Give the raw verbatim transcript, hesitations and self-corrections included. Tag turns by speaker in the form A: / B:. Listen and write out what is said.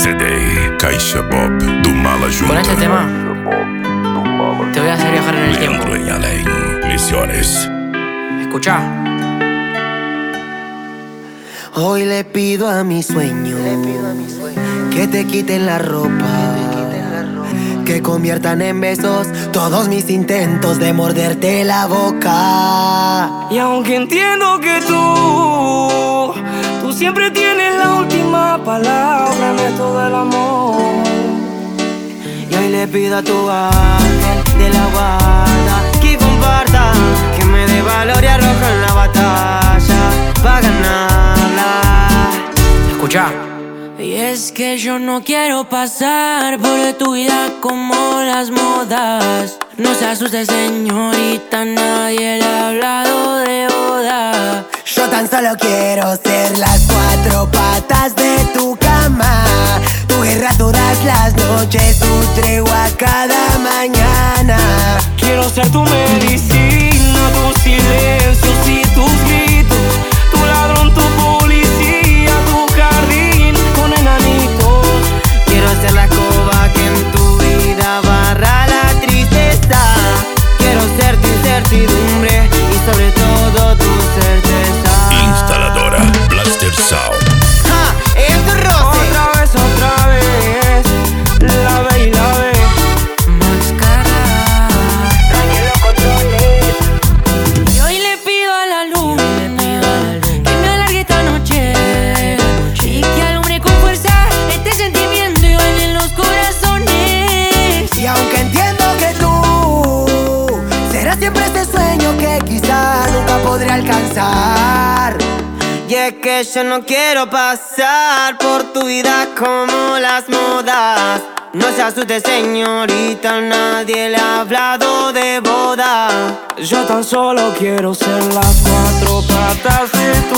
A: C D, Caixa Bob, do Mala Junta.
B: Con este tema te voy a hacer viajar en el tiempo.
A: Leandro y Alain, Misiones.
B: Escucha.
C: Hoy le pido a mi sueño que te quiten la ropa, que conviertan en besos todos mis intentos de morderte la boca.
D: Y aunque entiendo que tú, tú siempre tienes la última palabra en esto del amor,
C: y hoy le pido a tu ángel de la guarda que comparta, que me dé valor y arrojo en la batalla pa' ganarla.
B: Escucha.
D: y es que yo no quiero pasar por tu vida como las modas. No se asuste, señorita, nadie le ha hablado de boda.
C: Yo tan solo quiero ser las cuatro patas de tu cama, tu guerra todas las noches, tu tregua cada mañana.
D: Quiero ser tu medicina, tus silencios y tus gritos, tu ladrón, tu policía, tu jardín con enanitos.
C: Quiero ser la escoba que en tu vida barra la tristeza. Quiero ser tu incertidumbre y sobre todo tu certeza.
A: Instaladora Blaster Sound.
C: ¡Ja! ¡Esto es roce!
D: Otra vez, otra vez, la ve y la ve.
B: Máscara.
D: Y hoy le pido a la luna que me alargue esta noche y que alumbre con fuerza este sentimiento y baile en los corazones.
C: Y aunque entiendo que tú serás siempre ese sueño que quizá nunca podré alcanzar, y es que yo no quiero pasar por tu vida como las modas. No se asuste, señorita, nadie le ha hablado de boda.
D: Yo tan solo quiero ser las cuatro patas de tu